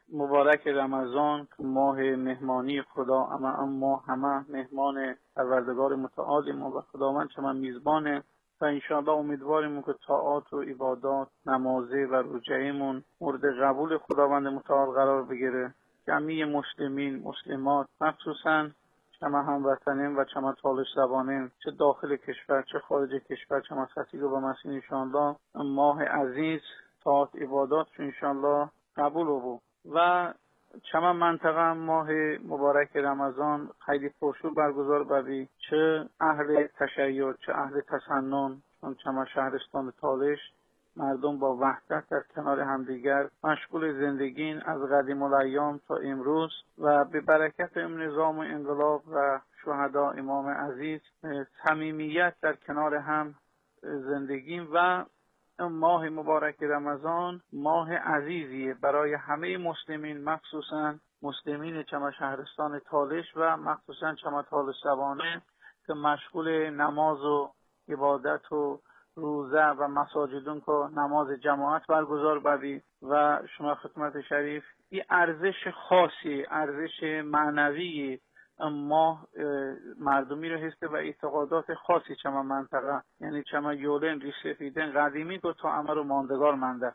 مبارک رمضان، ماه مهمانی خدا، اما ما همه مهمان پروردگار متعالیم و خداوند چما میزبانه و انشاءالله امیدواریم که طاعات و عبادات، نمازه و رجعیمون مورد قبول خداوند متعال قرار بگیره. جمعی مسلمین، مسلمات، مخصوصاً چما هموطنین و چما طالش زبانین، چه داخل کشور چه خارج کشور، چما سطیل و مسین انشاءالله ماه عزیز طاعت عبادات انشاءالله قبول و و چما منطقه ماه مبارک رمضان خیلی پرشور برگزار ببی، چه اهل تشیع چه اهل تسنن، چون چما شهرستان تالش مردم با وحدت در کنار همدیگر مشغول زندگین از قدیم الایام تا امروز و به برکت نظام انقلاب و شهدا امام عزیز صمیمیت در کنار هم زندگی و ماه مبارک رمضان ماه عزیزیه برای همه مسلمین، مخصوصا مسلمین چما شهرستان تالش و مخصوصا چما تالش زبانه که مشغول نماز و عبادت و روزه و مساجدون که نماز جماعت برگزار ببی و شما خدمت شریف این ارزش خاصی، ارزش معنوی ما مردمی رو هسته و اعتقادات خاصی چما منطقه، یعنی چما یولن ریسفیدن قدیمی که تا امر و ماندگار منده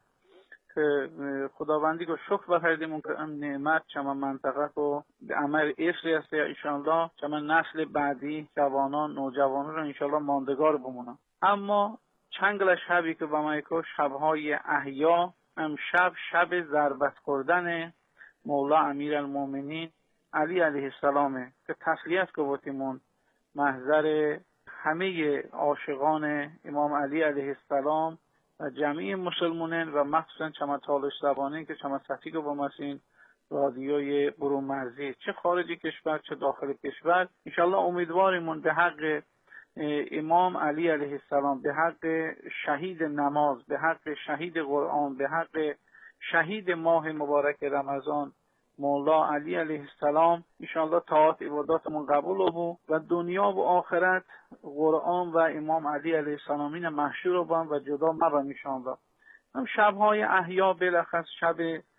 که خداوندی که شکر بفردیمون که ام نعمت چما منطقه که به عمر افری هسته انشاءالله چما نسل بعدی جوانان نوجوانان رو انشاءالله ماندگار بمونن. اما چنگل شبی که با ما که شبهای احیا، امشب شب ضربت کردن مولا امیر المومنین علی علیه السلامه که تسلیت که بودیمون محضر همه عاشقان امام علی علیه السلام و جمعی مسلمانین و مخصوصا چما تالش زبانین که چما سطیق با مسین رادیوی برون مرزی چه خارج کشور چه داخل کشور انشالله امیدواریمون به حق امام علی علیه السلام، به حق شهید نماز، به حق شهید قرآن، به حق شهید ماه مبارک رمضان مولا علی علیه السلام انشاءالله طاعت عباداتمون قبول بود و دنیا و آخرت قرآن و امام علی علیه السلام این محشور بان و جدا مبن انشاءالله. هم شبهای احیا بالاخص شب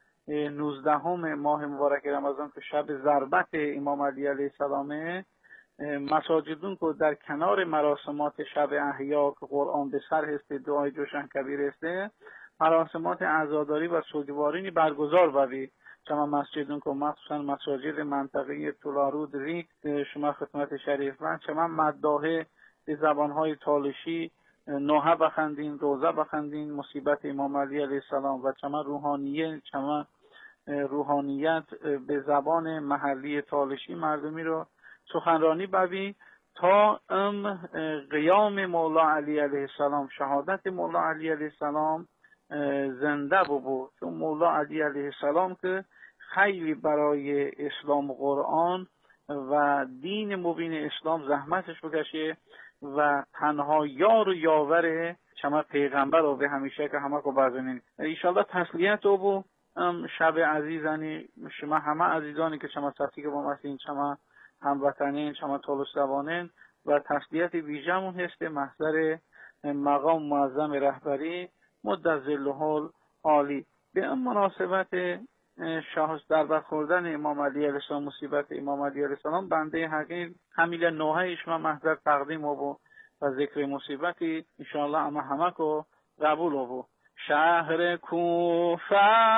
نوزدهم ماه مبارک رمضان که شب ضربت امام علی علیه السلامه، مساجدون که در کنار مراسمات شب احیا که قرآن به سر هسته دعای جوشن کبیر هسته مراسمات عزاداری و سوگوارینی برگزار بوی شما مسجدون که مخصوصا مساجد منطقه طولارود ریگ شما خدمت شریف من شما مداحه به زبانهای تالشی نوحه بخندین، روزه بخندین مصیبت امام علی علیه السلام و شما روحانیت شما روحانیت به زبان محلی تالشی مردمی رو سخنرانی ببین تا ام قیام مولا علی علیه السلام، شهادت مولا علی علیه السلام زنده بود. چون مولا علی علیه السلام که خیلی برای اسلام و قرآن و دین مبین اسلام زحمتش بکشه و تنها یار و یاور شما پیغمبر رو به همیشه که همه کو بزنین انشالله تسلیت رو بود شب عزیزانی شما همه عزیزانی که شما سفتی که با مسین شما هموطنین شما طالش زبانین و تسلیت ویژمون هسته محضر مقام معظم رهبری مدظله عالی. به این مناسبت شاهست در برخوردن امام علی علیه السلام مصیبت امام علی علیه السلام بنده حقیر حمیل نوحهش من محضر تقدیم و و ذکر مصیبتی انشاءالله اما همه کو قبول و شهر کوفه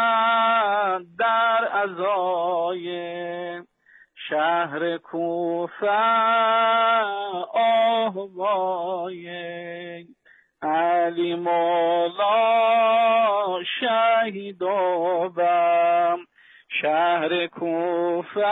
در ازای شهر کوفه آهوای علی مولا شهید بم شهر کوفه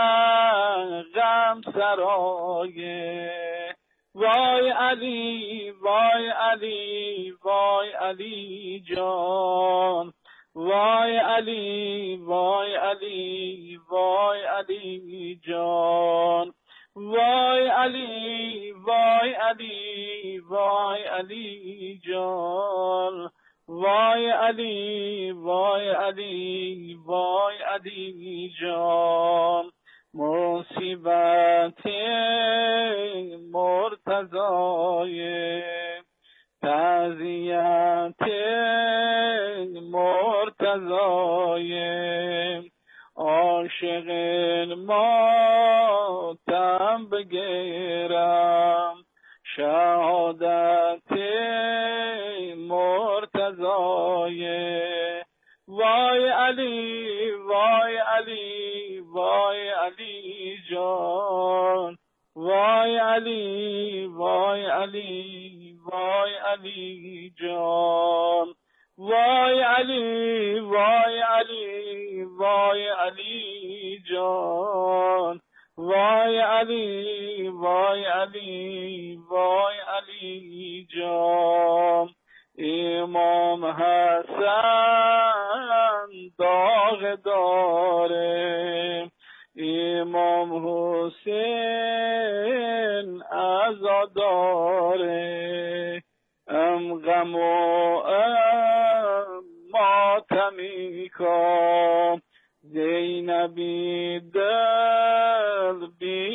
غم سرای وای علی وای علی وای علی جان وای علی وای علی وای علی جان وای علی وای علی وای علی جان وای علی وای علی وای علی جان مصیبت مرتضای تعزیت مرتضای عاشق ماتم بگیرم شهادت مرتضای وای علی وای علی وای علی جان وای علی وای علی وای علی جان وای علی وای علی وای علی جان وای علی وای علی وای علی جان امام حسن داغ داره امام حسین عزاداره ام غم و ام ماتمی کام زینبی دل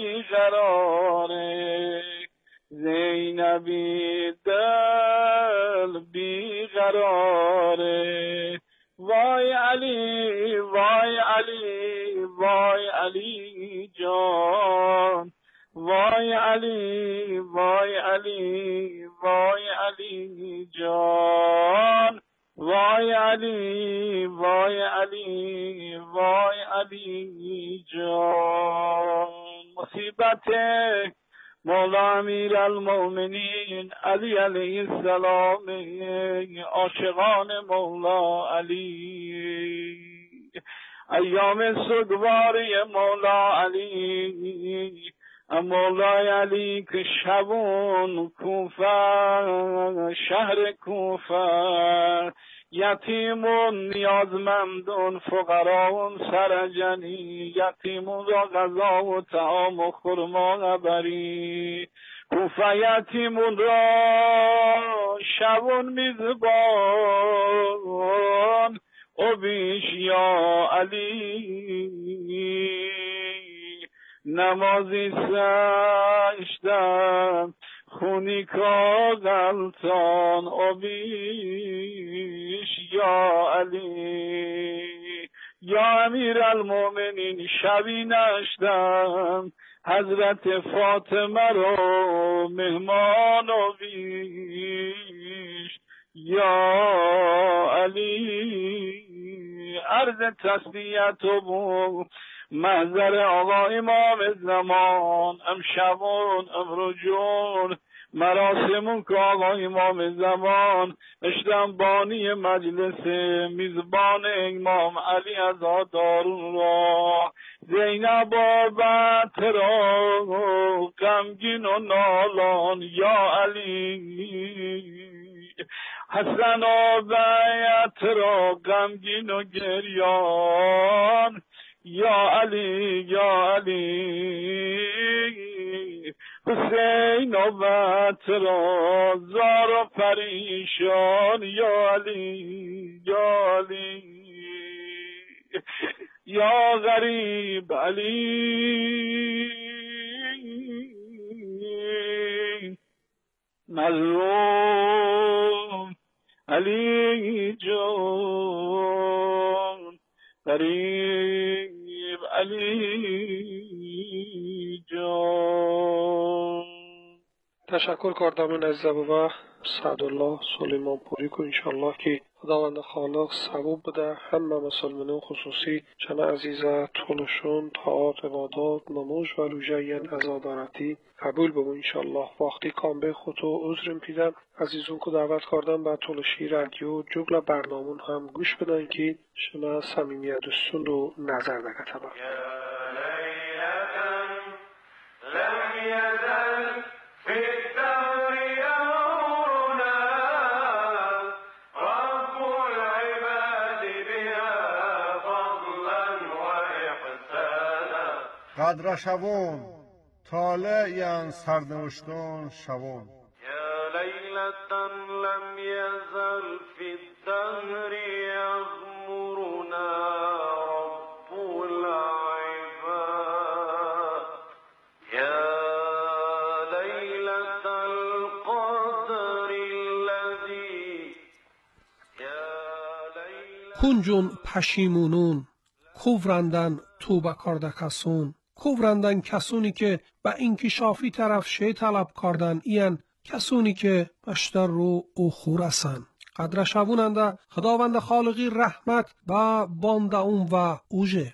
بیقراره زینبی دل بیقراره وای علی وای علی وای علی جان وای علی وای علی وای علی جان وای علی وای علی وای علی جان مصیبت مولا امیر المؤمنین علی علیه السلام عاشقان مولا علی ایام سوگواری مولا علی مولای علی که شبون کوفه شهر کوفه یتیمون نیازمندون فقراون سرجنی یتیمون را غذا و طعام و خرما بری کوفه یتیمون را شبون میزبان او بیش یا علی نمازی سشتم خونی کا غلطان او بیش یا علی یا امیر المؤمنین شبی نشتم حضرت فاطمه رو مهمان و بیش یا علی عرض تسلیت و بود محضر آقا امام زمان امشبون امروجون مراسمون که آقا امام زمان اشتم بانی مجلس میزبان امام علی عزادارون را زینب آبت را غمگین و نالان یا علی حسن آبت را غمگین و گریان یا علی یا علی حسین آبت را زار و پریشان یا علی یا علی یا غریب علی مظلوم علی جان غریب علی جان. تشکر کردم از و سعدالله سلیمان پوری کو انشالله که خداوند خالق ثواب بده همه مسلمانان خصوصی چنه عزیزه طولشون طاعات عبادات نماز و لوژه عزادارتی قبول بگو انشالله. وقتی کام به خودتو عذرم پیدم عزیزون که دعوت کردم به طولشی رادیو جگل برنامون هم گوش بدن که شما صمیمیت دوستون رو نظر بگتبه. قدر شوون طالع یان سرنوشتون شوون یا لیلتا لم یزل فی الدهر یغمرنا رب العباد یا لیلة القدر کنجون پشیمونون کوورندن توبه کرده کسون کوورندن کسونی که به انکشافی طرف شی طلب کردن این کسونی که بشتر رو اخور هستن. قدر شبوننده خداوند خالقی رحمت و بانده اون و اوژه.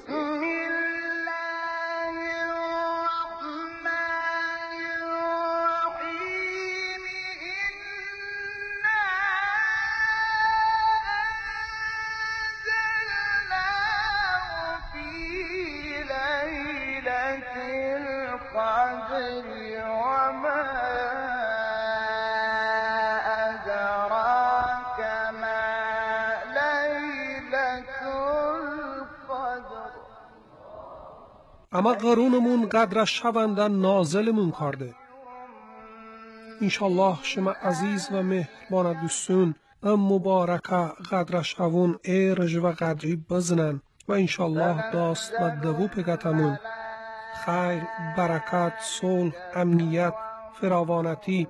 اما قرونمون قدر شونده نازلمون کرده. انشالله شما عزیز و مهربان دوستون ام مبارکه قدر شون ایرج و قدری بزنن و انشالله داست و دوو پگتمون خیر، برکت، صلح، امنیت، فراوانتی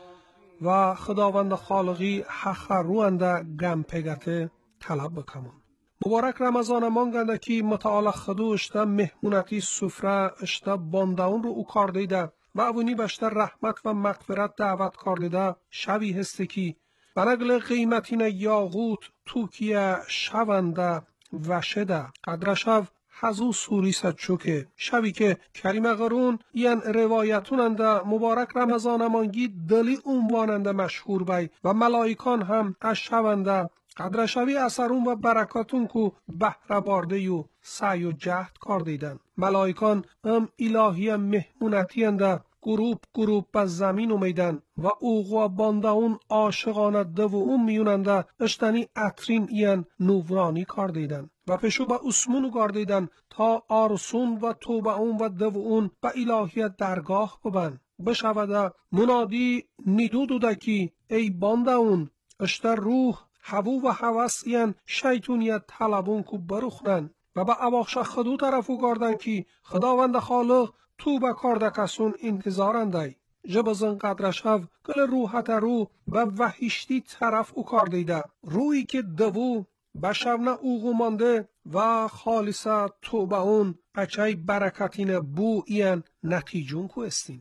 و خداوند خالقی حق روانده گم پگته طلب بکمون. مبارک رمضان مانگنده که متعال خدو اشتا مهمونتی سفره اشتا باندهون رو او کار دیده و اونی بشتر رحمت و مغفرت دعوت کار دیده شبی هسته که بنگل قیمتین یاغوت توکیه شونده و شده قدر شو حضو سوری ست چوکه شبی که کریم قرون این روایتوننده مبارک رمضان مانگی دلی عنواننده مشهور بی و ملائکان هم از شونده قدر شوی اثرون و برکاتون کو بهره بارده و سعی و جهد کار دیدن. ملائکان ام الهی مهمونتی انده گروپ گروپ به زمین اومیدن و اوغوا بانده اون عاشقانه دو اون میوننده اشتنی اترین این نورانی کار دیدن و پشو به اسمونو کار دیدن تا آرسون و توبه اون و دو اون به الهی درگاه ببن. بشوده منادی نیدو دوده کی ای بانده اون اشتر روح هوو و هوس این شیطونیت طلبون کو بروخنن و به اباخش خدو طرفو کردن کی خداوند خالق تو به کرده کسون انتظارنده جبزن قدر شو گل روحت رو و وحیشتی طرف او کار دیده روی که دوو بشونه اوغو مانده و خالصه توبه اون اچای برکتین بو این نتیجون کو استین.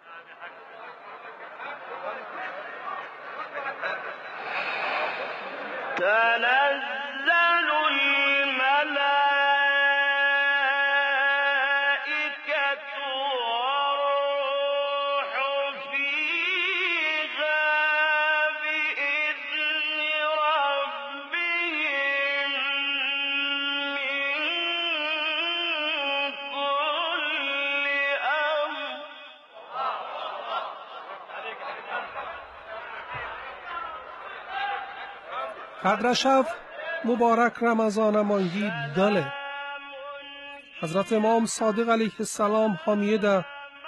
تنزل الملائكة والروح فيها بإذن ربهم من كل أمر. قدر شو مبارک رمضان مانگی دله حضرت امام صادق علیه السلام حامیه ده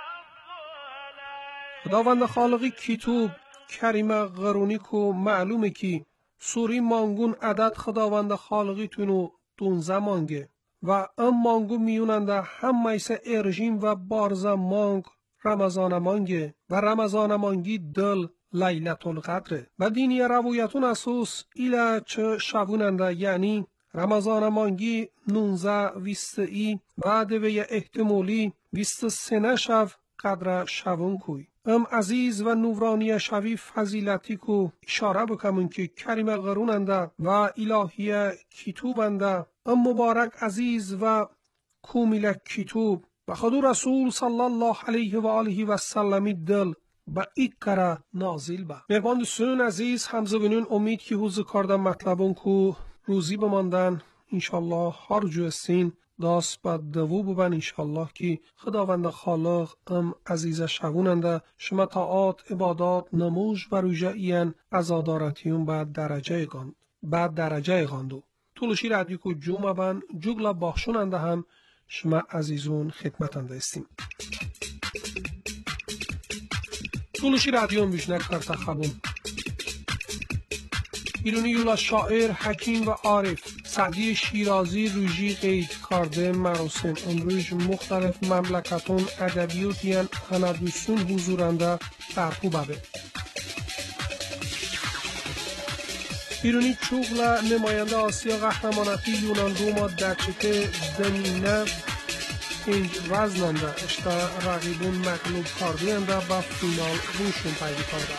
خداوند خالقی کتوب کریم قرونی کو معلومه کی سوری مانگون عدد خداوند خالقی تونو دونزه مانگه و ام مانگو میوننده هم میسه ارژین و بارزه مانگ رمضان مانگه و رمضان مانگی دل لیلت القدره و دینی روایتون اساس ایلا چه شبوننده یعنی رمضان مانگی نونزه ویست ای و دوی احتمالی ویست سنه شو قدر شبون کوی ام عزیز و نورانی شوی فضیلتی کو اشاره بکمون که کریم قروننده و الهی کتوبنده ام مبارک عزیز و کومیل کتوب و خدو رسول صلی الله علیه و آله و سلمی دل با ایک کره نازل با مهربان دوستان عزیز همزه بینون امید که حوض کردن مطلبون کو روزی بماندن انشالله هر جو استین داست با دوو ببن انشالله که خداوند خالق ام عزیز شووننده شما طاعات عبادات نموش و روژه این ازادارتیون بعد درجه گاند بعد درجه گاندو طولشی رادیو کو جمعه بن جگلا باخشوننده هم شما عزیزون خدمتنده استیم طولشی رادیو میشنک کرتا خبون ایرانی یولا شاعر حکیم و عارف سعدی شیرازی روژی قید کرده مراسم امروز مختلف مملکتون ادبیاتیان هندوستون حضورنده برپو ببه ایرونی چوغلا نماینده آسیا قهرمانتی یونان روما دقیقه دنینه اینج وزننده اشتا رقیبون مغلوب کاردینده با فینال روشون پیدا کرده.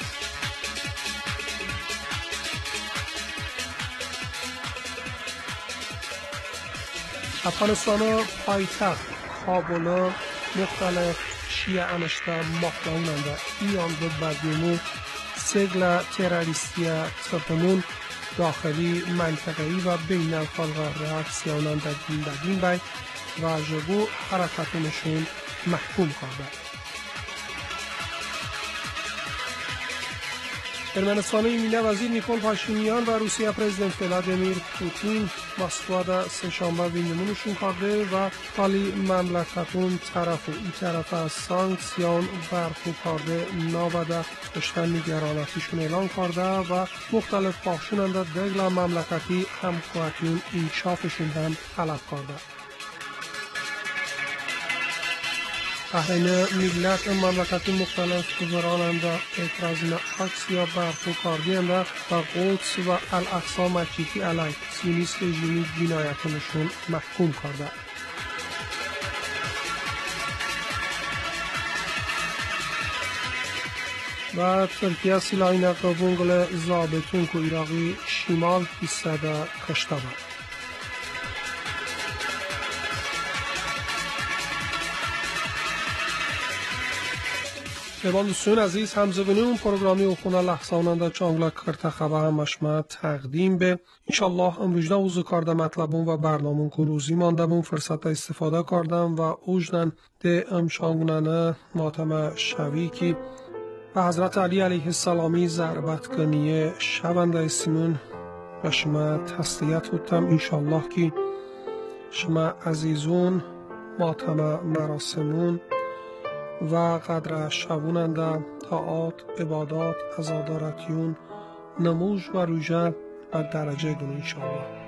افغانستان پایتخت کابل مختلف شیعه انشته مخلوننده ایان به بدیمو سگل تروریستی تپمون داخلی منطقه‌ای و بین الخلق reaksiyanan در دین بای و جبو حرکتونشون محکوم کرده. ارمنستان ایمینه وزیر نیکول پاشینیان و روسیه پرزیدنت ولادیمیر پوتین مسکو دا سه‌شنبه وینمونشون کرده و حالی مملکتون طرف و ای طرف از سانکسیون برخو کرده نابده داشتن نگرانتیشون اعلان کرده و مختلف پاخشوننده دگل مملکتی همکارتون انشافشون هم طلب کرده. بحرین ملت مملکت مختلف گذراننده اعتراضین اکسیا برخو کاردینده و قدس و الاقصی مشیتی علیه سیونیست رژیمی جنایتونشون محکوم کرده. و ترکیه سلاحی نقابونگل زابطون که ایراقی شمال ایستاده کشته بود. ایوان دوستان عزیز همزبانیون پروگرامی و خونه لحظاننده چانگلا کرده خبر همشمه تقدیم به انشالله امروزده اوزو کرده مطلبون و برنامون که روزی مانده بون فرصت استفاده کردم و اوجدن ده امشانگنانه ماتم شوی که به حضرت علی علیه السلامی ضربت کنیه شونده سیمون و شما تسلیت بودم انشالله که شما عزیزون ماتم مراسمون و قدر شبوننده طاعات، عبادات، عزادارتیون، نموز و روژه و درجه گونه انشاءالله.